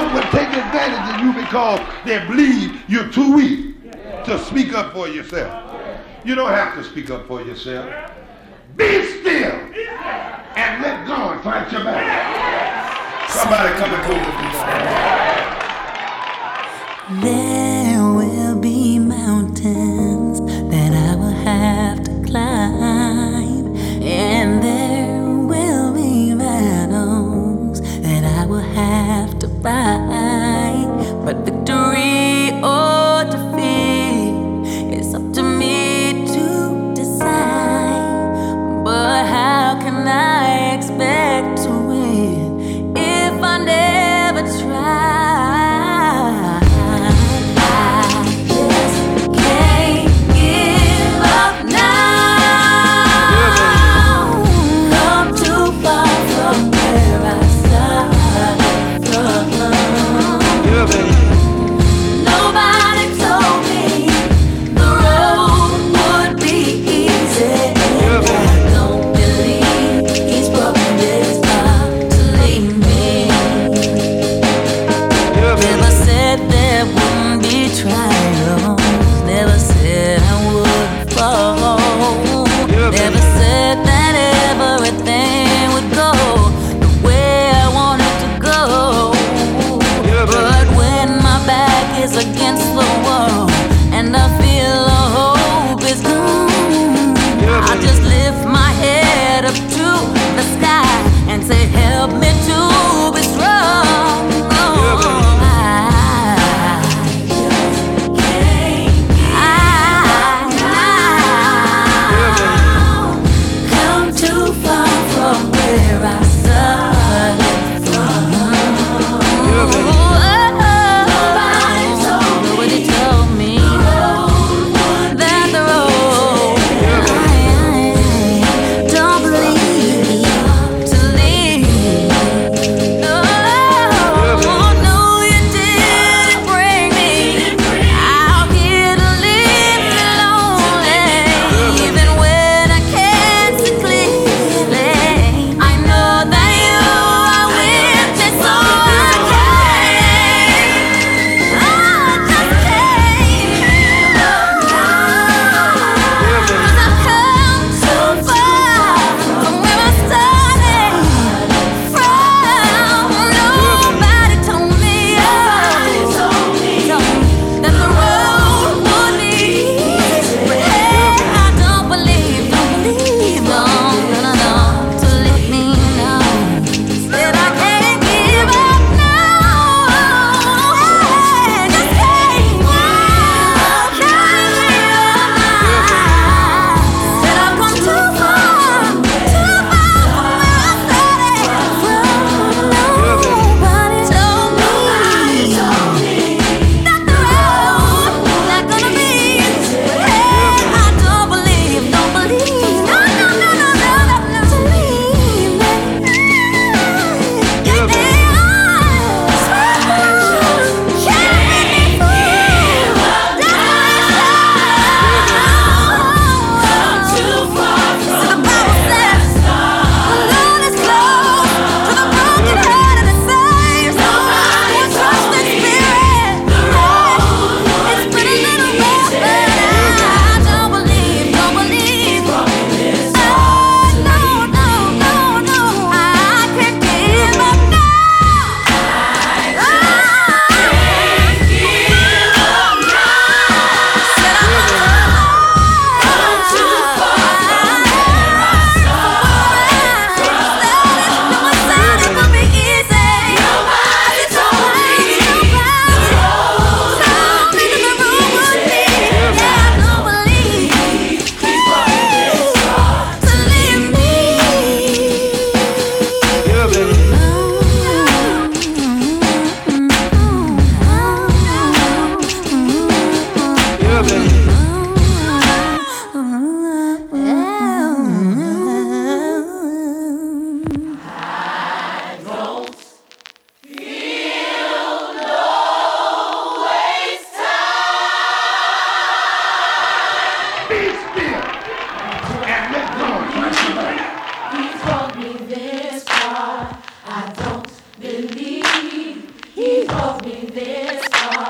will take advantage of you because they believe you're too weak to speak up for yourself. You don't have to speak up for yourself. Be still and let God fight your battle. Somebody come and go with me. There will be mountains that I will have to climb, and there will be battles that I will have to fight. But victory or defeat is up to me to decide. But how can I expect to win if I never try?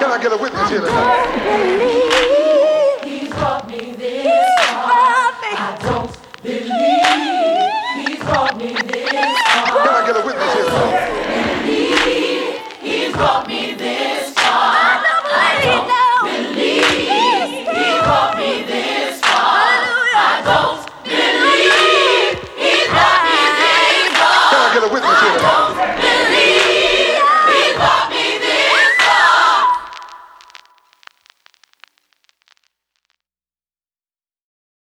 Can I get a witness here tonight? He's brought me this far. I don't believe he's brought me this far. Can I get a witness here tonight? He's brought me this far. I don't believe he's brought me this far. I don't believe he's brought me this far. Can I get a witness here tonight?